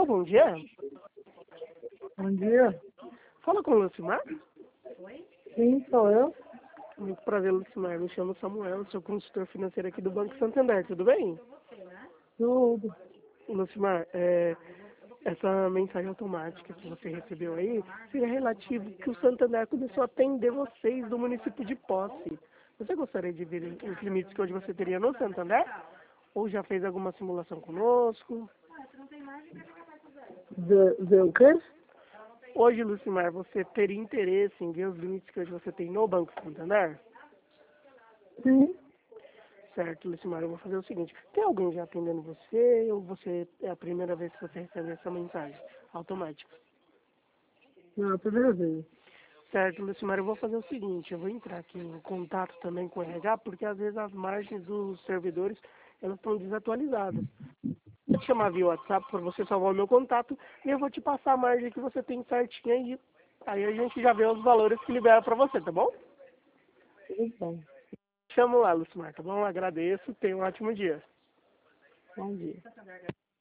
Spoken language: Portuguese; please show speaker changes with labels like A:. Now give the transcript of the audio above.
A: Alô, bom dia.
B: Bom dia.
A: Fala com o Lucimar.
B: Sim, sou eu.
A: Muito prazer, Lucimar. Me chamo Samuel, sou consultor financeiro aqui do Banco Santander. Tudo bem?
B: Tudo.
A: Lucimar, essa mensagem automática que você recebeu aí seria relativo que o Santander começou a atender vocês do município de Posse. Você gostaria de ver os limites que hoje você teria no Santander? Ou já fez alguma simulação conosco?
B: Ver o quê?
A: Hoje, Lucimar, você teria interesse em ver os limites que hoje você tem no Banco Santander?
B: Sim.
A: Certo, Lucimar, eu vou fazer o seguinte. Tem alguém já atendendo você ou você é a primeira vez que você recebe essa mensagem automática?
B: Não, é a primeira vez.
A: Certo, Lucimar, eu vou fazer o seguinte. Eu vou entrar aqui em contato também com o RH, porque às vezes as margens dos servidores elas estão desatualizadas. Vou te chamar via WhatsApp para você salvar o meu contato e eu vou te passar a margem que você tem certinha aí. Aí a gente já vê os valores que libera para você, tá bom?
B: Tudo bem.
A: Chamo lá, Lucimar, tá bom? Agradeço, tenha um ótimo dia.
B: Bom dia.